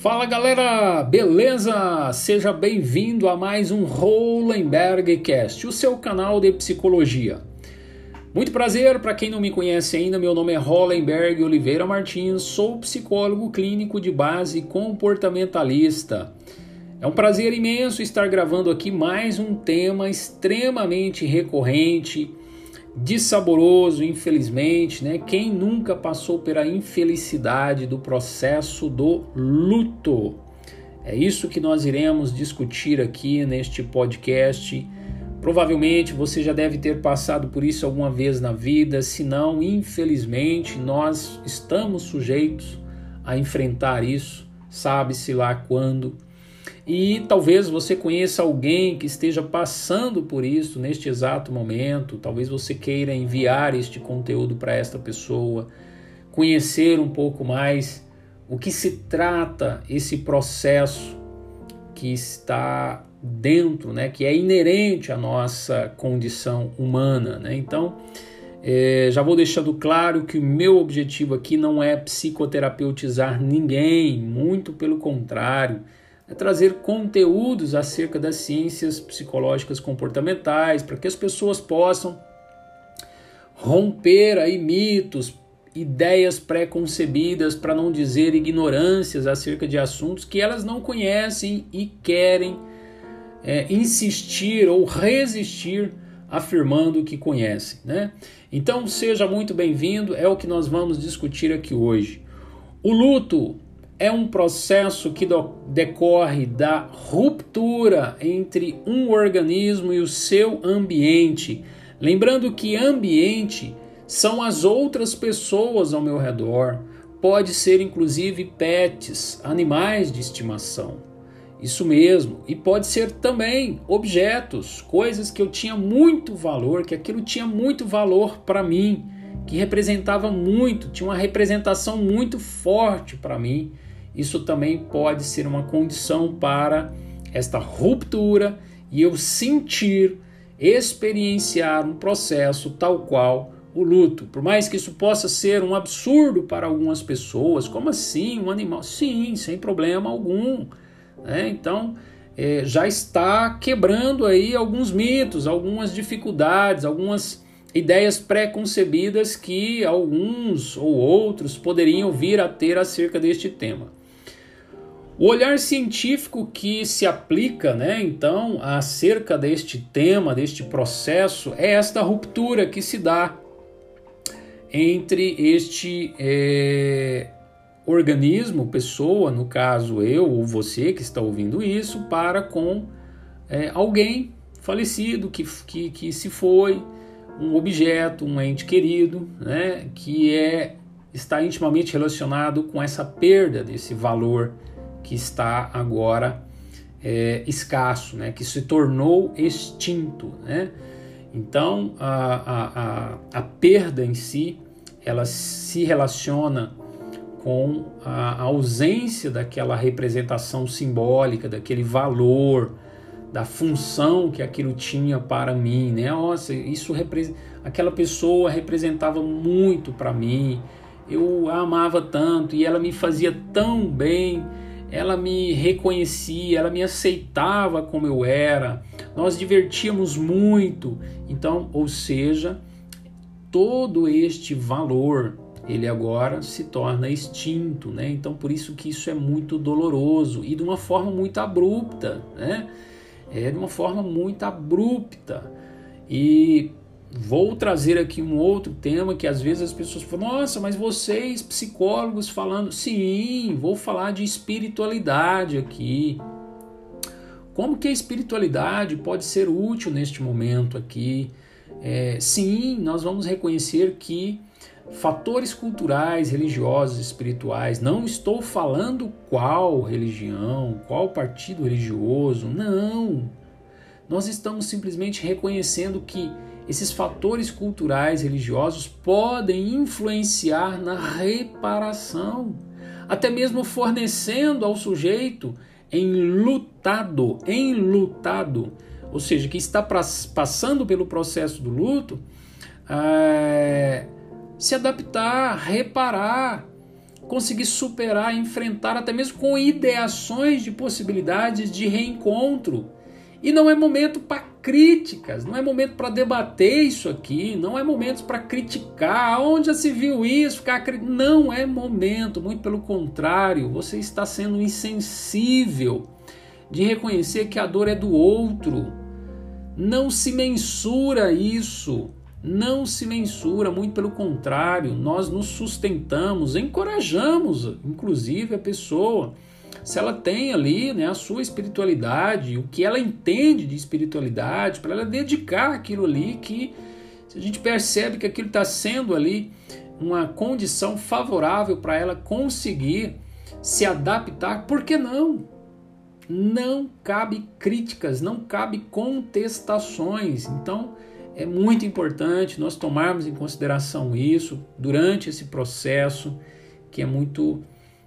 Fala galera, beleza? Seja bem-vindo a mais um Hollenberg Cast, o seu canal de psicologia. Muito prazer, para quem não me conhece ainda, meu nome é Hollenberg Oliveira Martins, sou psicólogo clínico de base comportamentalista. É um prazer imenso estar gravando aqui mais um tema extremamente recorrente, dissaboroso, infelizmente, né? Quem nunca passou pela infelicidade do processo do luto? É isso que nós iremos discutir aqui neste podcast. Provavelmente você já deve ter passado por isso alguma vez na vida, se não, infelizmente, nós estamos sujeitos a enfrentar isso, sabe-se lá quando. E talvez você conheça alguém que esteja passando por isso neste exato momento. Talvez você queira enviar este conteúdo para esta pessoa, conhecer um pouco mais o que se trata esse processo que está dentro, né, que é inerente à nossa condição humana, né? Então, já vou deixando claro que o meu objetivo aqui não é psicoterapeutizar ninguém, muito pelo contrário, é trazer conteúdos acerca das ciências psicológicas comportamentais para que as pessoas possam romper aí mitos, ideias pré-concebidas, para não dizer ignorâncias acerca de assuntos que elas não conhecem e querem insistir ou resistir afirmando que conhecem, né? Então seja muito bem-vindo, é o que nós vamos discutir aqui hoje. O luto é um processo que decorre da ruptura entre um organismo e o seu ambiente. Lembrando que ambiente são as outras pessoas ao meu redor, pode ser inclusive pets, animais de estimação. Isso mesmo, e pode ser também objetos, coisas que eu tinha muito valor, que aquilo tinha muito valor para mim, que representava muito, tinha uma representação muito forte para mim. Isso também pode ser uma condição para esta ruptura e eu sentir, experienciar um processo tal qual o luto. Por mais que isso possa ser um absurdo para algumas pessoas, como assim um animal? Sim, sem problema algum, né? Então, já está quebrando aí alguns mitos, algumas dificuldades, algumas ideias pré-concebidas que alguns ou outros poderiam vir a ter acerca deste tema. O olhar científico que se aplica, né, então, acerca deste tema, deste processo, é esta ruptura que se dá entre este organismo, pessoa, no caso eu ou você que está ouvindo isso, para com alguém falecido que se foi, um objeto, um ente querido, né, que está intimamente relacionado com essa perda desse valor que está agora escasso, né? Que se tornou extinto, né? Então, a perda em si, ela se relaciona com a ausência daquela representação simbólica, daquele valor, da função que aquilo tinha para mim, né? Nossa, aquela pessoa representava muito para mim, eu a amava tanto e ela me fazia tão bem. Ela me reconhecia, ela me aceitava como eu era, nós divertíamos muito. Então, ou seja, todo este valor, ele agora se torna extinto, né? Então, por isso que isso é muito doloroso e de uma forma muito abrupta, né? De uma forma muito abrupta. E vou trazer aqui um outro tema que às vezes as pessoas falam, nossa, mas vocês psicólogos falando, sim, vou falar de espiritualidade aqui. Como que a espiritualidade pode ser útil neste momento aqui? Sim, nós vamos reconhecer que fatores culturais, religiosos, espirituais, não estou falando qual religião, qual partido religioso, não. Nós estamos simplesmente reconhecendo que esses fatores culturais, religiosos podem influenciar na reparação, até mesmo fornecendo ao sujeito enlutado, ou seja, que está passando pelo processo do luto, se adaptar, reparar conseguir superar, enfrentar, até mesmo com ideações de possibilidades de reencontro. E não é momento para críticas, não é momento para debater isso aqui, não é momento para criticar, onde já se viu isso, não é momento, muito pelo contrário, você está sendo insensível de reconhecer que a dor é do outro. Não se mensura isso, não se mensura, muito pelo contrário, nós nos sustentamos, encorajamos, inclusive, a pessoa, se ela tem ali, né, a sua espiritualidade, o que ela entende de espiritualidade, para ela dedicar aquilo ali, que se a gente percebe que aquilo está sendo ali uma condição favorável para ela conseguir se adaptar, por que não? Não cabe críticas, não cabe contestações. Então é muito importante nós tomarmos em consideração isso durante esse processo, que é muito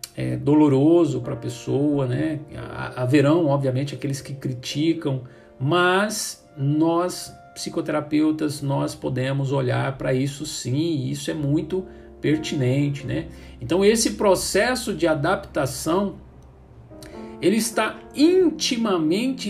doloroso para a pessoa, né? Haverão, obviamente, aqueles que criticam, mas nós, psicoterapeutas, nós podemos olhar para isso sim, e isso é muito pertinente, né? Então esse processo de adaptação, ele está intimamente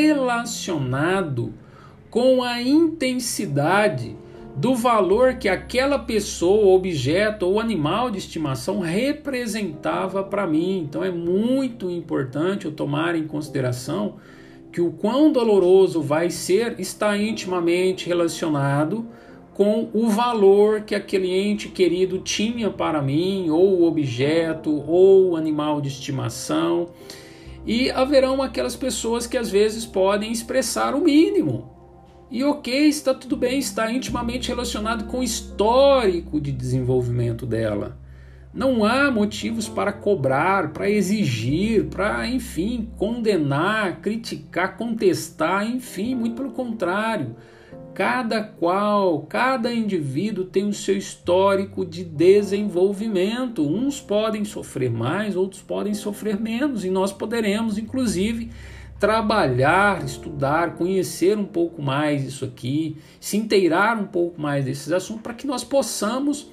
relacionado com a intensidade do valor que aquela pessoa, objeto ou animal de estimação representava para mim. Então é muito importante eu tomar em consideração que o quão doloroso vai ser está intimamente relacionado com o valor que aquele ente querido tinha para mim, ou o objeto, ou o animal de estimação. E haverão aquelas pessoas que às vezes podem expressar o mínimo. E ok, está tudo bem, está intimamente relacionado com o histórico de desenvolvimento dela. Não há motivos para cobrar, para exigir, para, enfim, condenar, criticar, contestar, enfim, muito pelo contrário. Cada indivíduo tem o seu histórico de desenvolvimento. Uns podem sofrer mais, outros podem sofrer menos, e nós poderemos, inclusive, trabalhar, estudar, conhecer um pouco mais isso aqui, se inteirar um pouco mais desses assuntos, para que nós possamos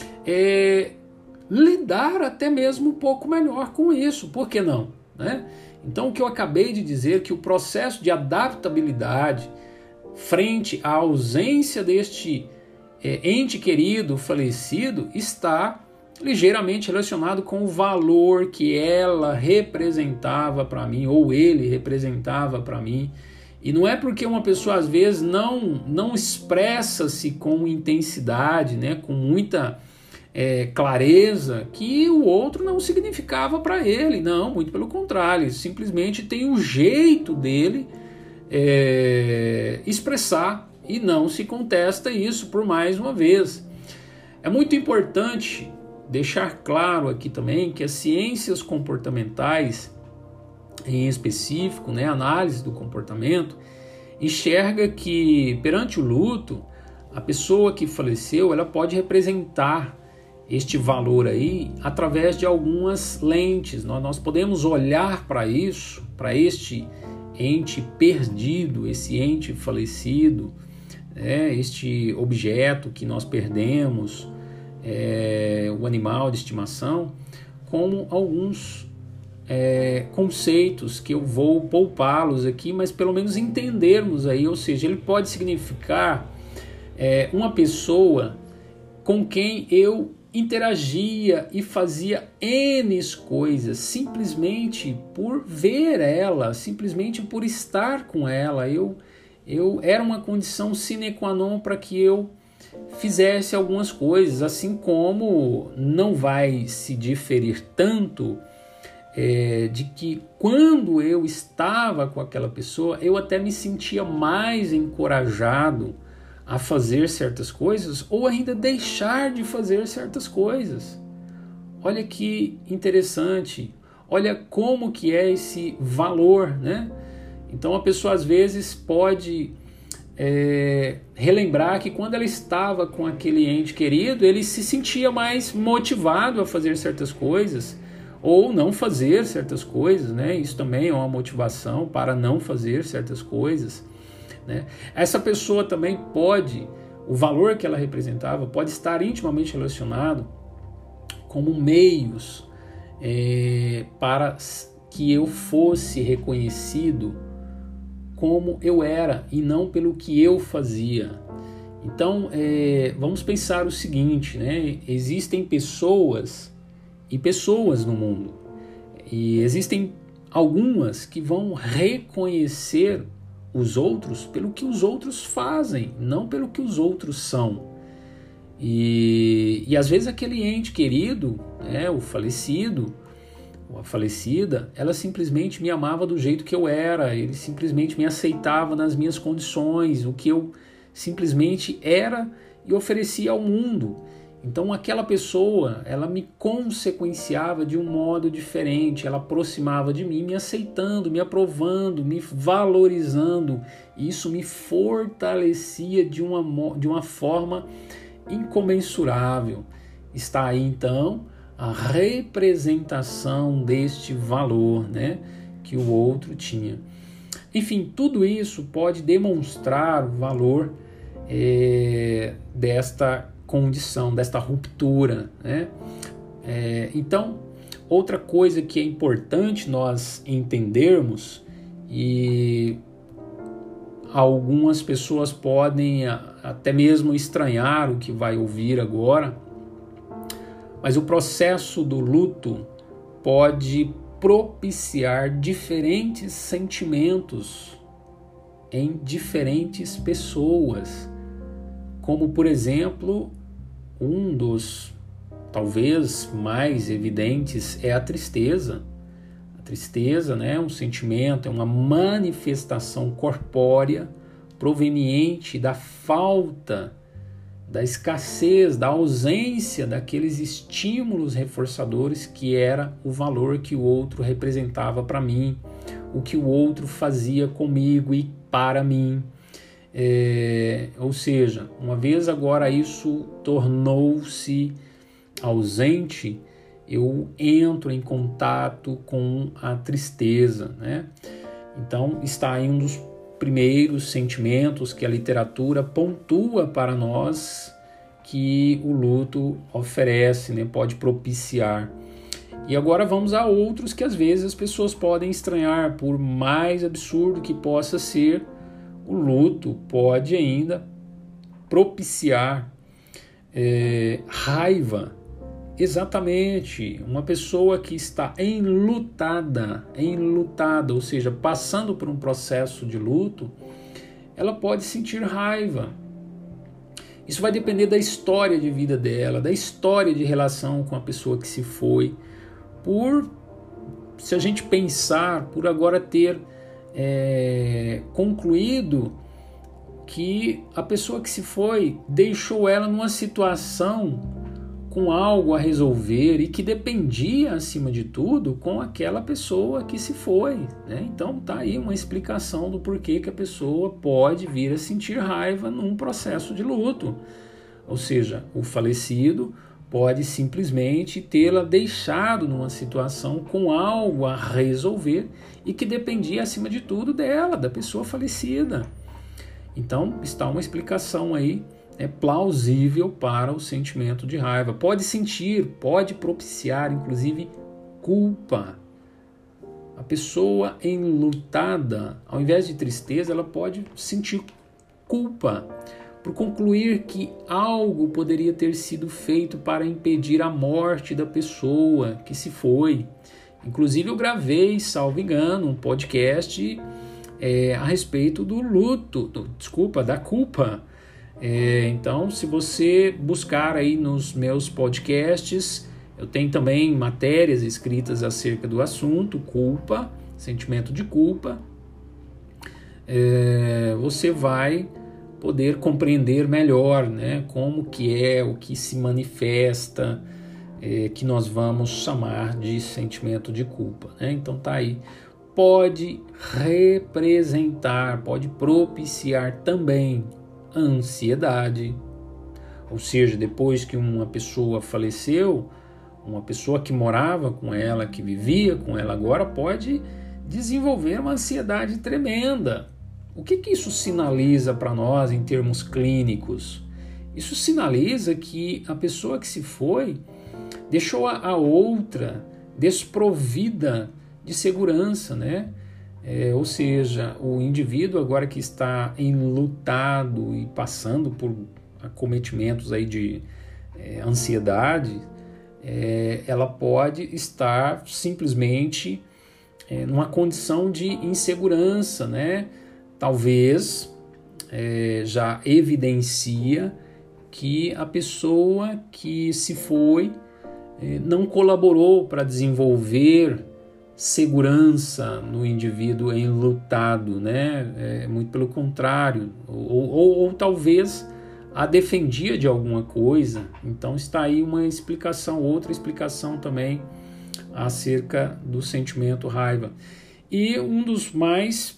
lidar até mesmo um pouco melhor com isso. Por que não? Né? Então, o que eu acabei de dizer, que o processo de adaptabilidade frente à ausência deste ente querido falecido está ligeiramente relacionado com o valor que ela representava para mim, ou ele representava para mim. E não é porque uma pessoa às vezes não expressa-se com intensidade, né, com muita clareza, que o outro não significava para ele. Não, muito pelo contrário, simplesmente tem o jeito dele expressar, e não se contesta isso por mais uma vez. É muito importante deixar claro aqui também que as ciências comportamentais, em específico, né, a análise do comportamento, enxerga que perante o luto, a pessoa que faleceu, ela pode representar este valor aí através de algumas lentes. Nós podemos olhar para isso, para este ente perdido, esse ente falecido, este objeto que nós perdemos, o animal de estimação, como alguns conceitos que eu vou poupá-los aqui, mas pelo menos entendermos aí. Ou seja, ele pode significar uma pessoa com quem eu interagia e fazia N coisas, simplesmente por ver ela, simplesmente por estar com ela. Eu era uma condição sine qua non para que eu fizesse algumas coisas, assim como não vai se diferir tanto de que quando eu estava com aquela pessoa, eu até me sentia mais encorajado a fazer certas coisas, ou ainda deixar de fazer certas coisas. Olha que interessante, olha como que é esse valor, né? Então a pessoa às vezes pode relembrar que quando ela estava com aquele ente querido, ele se sentia mais motivado a fazer certas coisas, ou não fazer certas coisas, né? Isso também é uma motivação para não fazer certas coisas, né? Essa pessoa também pode, o valor que ela representava pode estar intimamente relacionado como meios para que eu fosse reconhecido como eu era e não pelo que eu fazia. Então, vamos pensar o seguinte, né? Existem pessoas e pessoas no mundo, e existem algumas que vão reconhecer os outros pelo que os outros fazem, não pelo que os outros são. E às vezes aquele ente querido, o falecido, ou a falecida, ela simplesmente me amava do jeito que eu era, ele simplesmente me aceitava nas minhas condições, o que eu simplesmente era e oferecia ao mundo. Então aquela pessoa, ela me consequenciava de um modo diferente, ela aproximava de mim, me aceitando, me aprovando, me valorizando, e isso me fortalecia de uma forma incomensurável. Está aí então a representação deste valor, né, que o outro tinha. Enfim, tudo isso pode demonstrar o valor desta condição, desta ruptura, né? Então, outra coisa que é importante nós entendermos, e algumas pessoas podem até mesmo estranhar o que vai ouvir agora, mas o processo do luto pode propiciar diferentes sentimentos em diferentes pessoas, como por exemplo, um dos talvez mais evidentes é a tristeza. A tristeza, né, é um sentimento, é uma manifestação corpórea proveniente da falta, da escassez, da ausência daqueles estímulos reforçadores que era o valor que o outro representava para mim, o que o outro fazia comigo e para mim. Ou seja, uma vez agora isso tornou-se ausente, eu entro em contato com a tristeza, né? Então está aí um dos primeiros sentimentos que a literatura pontua para nós que o luto oferece, né? Pode propiciar. E agora vamos a outros que às vezes as pessoas podem estranhar, por mais absurdo que possa ser. O luto pode ainda propiciar raiva. Exatamente, uma pessoa que está enlutada, ou seja, passando por um processo de luto, ela pode sentir raiva. Isso vai depender da história de vida dela, da história de relação com a pessoa que se foi. Se a gente pensar, por agora ter concluído que a pessoa que se foi deixou ela numa situação com algo a resolver e que dependia, acima de tudo, com aquela pessoa que se foi, né? Então tá aí uma explicação do porquê que a pessoa pode vir a sentir raiva num processo de luto. Ou seja, o falecido pode simplesmente tê-la deixado numa situação com algo a resolver e que dependia, acima de tudo, dela, da pessoa falecida. Então, está uma explicação aí, plausível para o sentimento de raiva. Pode propiciar, inclusive, culpa. A pessoa enlutada, ao invés de tristeza, ela pode sentir culpa por concluir que algo poderia ter sido feito para impedir a morte da pessoa que se foi. Inclusive eu gravei, salvo engano, um podcast a respeito do luto, da culpa. Então, se você buscar aí nos meus podcasts, eu tenho também matérias escritas acerca do assunto, culpa, sentimento de culpa. Você vai poder compreender melhor, né, como que é, o que se manifesta, que nós vamos chamar de sentimento de culpa, né? Então tá aí. Pode representar, pode propiciar também a ansiedade. Ou seja, depois que uma pessoa faleceu, uma pessoa que morava com ela, que vivia com ela agora, pode desenvolver uma ansiedade tremenda. O que isso sinaliza para nós em termos clínicos? Isso sinaliza que a pessoa que se foi deixou a outra desprovida de segurança, né? Ou seja, o indivíduo agora que está enlutado e passando por acometimentos aí de ansiedade, ela pode estar simplesmente numa condição de insegurança, né? Talvez já evidencia que a pessoa que se foi não colaborou para desenvolver segurança no indivíduo enlutado, né? Muito pelo contrário, ou talvez a defendia de alguma coisa. Então está aí uma explicação, outra explicação também acerca do sentimento raiva. E um dos mais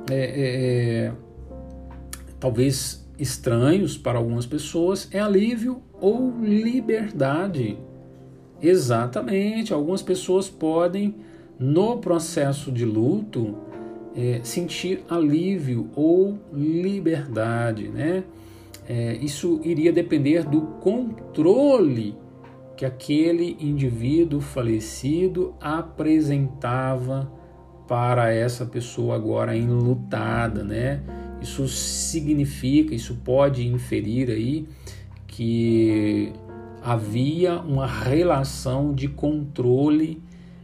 talvez estranhos para algumas pessoas é alívio ou liberdade. Exatamente, algumas pessoas podem, no processo de luto, sentir alívio ou liberdade, né? Isso iria depender do controle que aquele indivíduo falecido apresentava para essa pessoa agora enlutada, né? Isso significa, isso pode inferir aí que havia uma relação de controle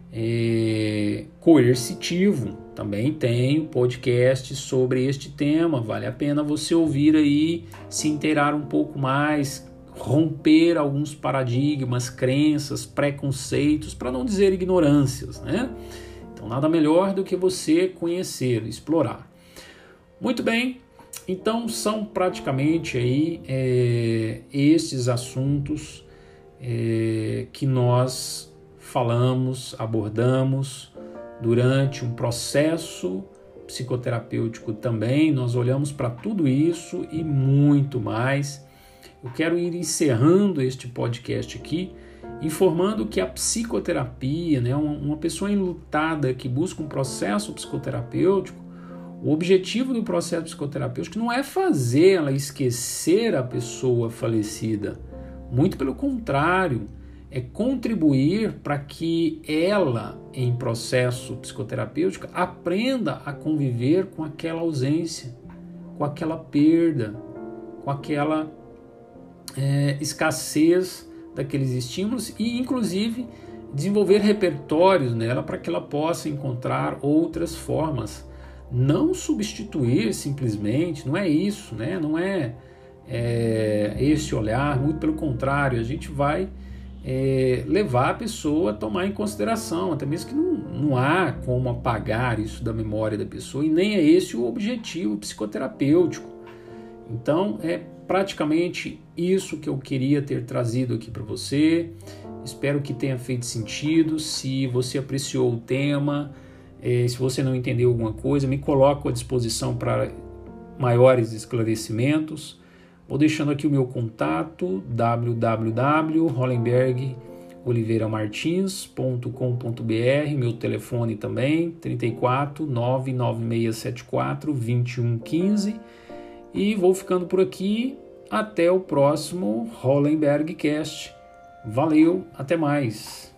coercitivo. Também tem podcast sobre este tema, vale a pena você ouvir aí, se inteirar um pouco mais, romper alguns paradigmas, crenças, preconceitos, para não dizer ignorâncias, né? Então nada melhor do que você conhecer, explorar. Muito bem, então são praticamente aí estes assuntos que nós falamos, abordamos durante um processo psicoterapêutico também. Nós olhamos para tudo isso e muito mais. Eu quero ir encerrando este podcast aqui, informando que a psicoterapia, né, uma pessoa enlutada que busca um processo psicoterapêutico, o objetivo do processo psicoterapêutico não é fazer ela esquecer a pessoa falecida, muito pelo contrário, é contribuir para que ela, em processo psicoterapêutico, aprenda a conviver com aquela ausência, com aquela perda, com aquela escassez daqueles estímulos e, inclusive, desenvolver repertórios nela para que ela possa encontrar outras formas. Não substituir simplesmente, não é isso, né? Não é esse olhar, muito pelo contrário, a gente vai levar a pessoa a tomar em consideração, até mesmo que não há como apagar isso da memória da pessoa e nem é esse o objetivo psicoterapêutico. Então é praticamente isso que eu queria ter trazido aqui para você. Espero que tenha feito sentido. Se você apreciou o tema, se você não entendeu alguma coisa, me coloco à disposição para maiores esclarecimentos. Vou deixando aqui o meu contato, www.hollenbergoliveiramartins.com.br, meu telefone também, 34 99674 2115. E vou ficando por aqui, até o próximo Hollenberg Cast. Valeu, até mais!